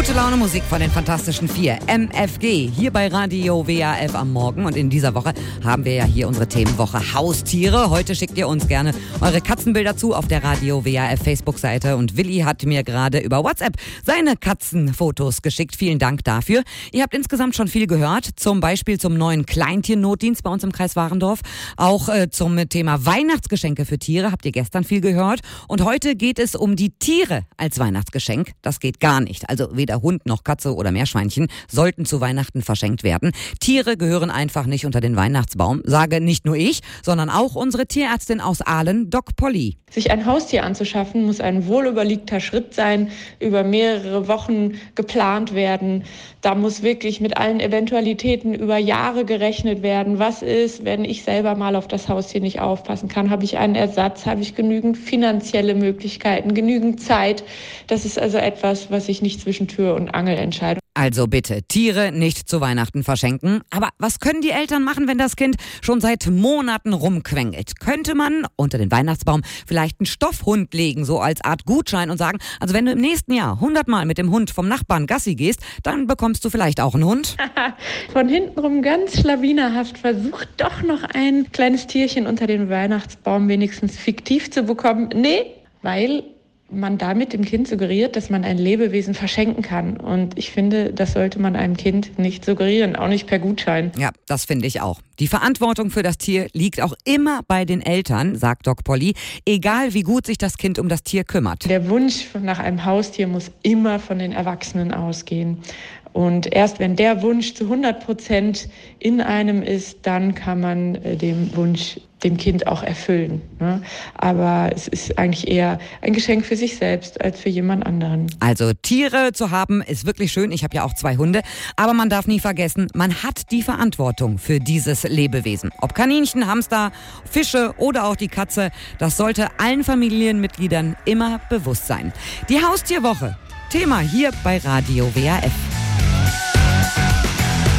Gute Laune Musik von den Fantastischen Vier. MFG hier bei Radio WAF am Morgen. Und in dieser Woche haben wir ja hier unsere Themenwoche Haustiere. Heute schickt ihr uns gerne eure Katzenbilder zu auf der Radio WAF Facebook-Seite. Und Willi hat mir gerade über WhatsApp seine Katzenfotos geschickt. Vielen Dank dafür. Ihr habt insgesamt schon viel gehört. Zum Beispiel zum neuen Kleintiernotdienst bei uns im Kreis Warendorf. Auch zum Thema Weihnachtsgeschenke für Tiere habt ihr gestern viel gehört. Und heute geht es um die Tiere als Weihnachtsgeschenk. Das geht gar nicht. Also weder Hund noch Katze oder Meerschweinchen sollten zu Weihnachten verschenkt werden. Tiere gehören einfach nicht unter den Weihnachtsbaum, sage nicht nur ich, sondern auch unsere Tierärztin aus Aalen, Doc Polly. Sich ein Haustier anzuschaffen, muss ein wohlüberlegter Schritt sein, über mehrere Wochen geplant werden. Da muss wirklich mit allen Eventualitäten über Jahre gerechnet werden. Was ist, wenn ich selber mal auf das Haustier nicht aufpassen kann? Habe ich einen Ersatz? Habe ich genügend finanzielle Möglichkeiten, genügend Zeit? Das ist also etwas, was ich nicht zwischen Tür und Angel entscheide. Also bitte, Tiere nicht zu Weihnachten verschenken. Aber was können die Eltern machen, wenn das Kind schon seit Monaten rumquengelt? Könnte man unter den Weihnachtsbaum vielleicht einen Stoffhund legen, so als Art Gutschein und sagen, also wenn du im nächsten Jahr 100 Mal mit dem Hund vom Nachbarn Gassi gehst, dann bekommst du vielleicht auch einen Hund? Von hintenrum ganz schlawinerhaft versucht doch noch ein kleines Tierchen unter den Weihnachtsbaum wenigstens fiktiv zu bekommen. Nee, weil man damit dem Kind suggeriert, dass man ein Lebewesen verschenken kann. Und ich finde, das sollte man einem Kind nicht suggerieren, auch nicht per Gutschein. Ja, das finde ich auch. Die Verantwortung für das Tier liegt auch immer bei den Eltern, sagt Doc Polly, egal wie gut sich das Kind um das Tier kümmert. Der Wunsch nach einem Haustier muss immer von den Erwachsenen ausgehen. Und erst wenn der Wunsch zu 100% in einem ist, dann kann man den Wunsch dem Kind auch erfüllen. Ne? Aber es ist eigentlich eher ein Geschenk für sich selbst als für jemand anderen. Also Tiere zu haben ist wirklich schön. Ich habe ja auch 2 Hunde. Aber man darf nie vergessen, man hat die Verantwortung für dieses Lebewesen. Ob Kaninchen, Hamster, Fische oder auch die Katze, das sollte allen Familienmitgliedern immer bewusst sein. Die Haustierwoche, Thema hier bei Radio WAF.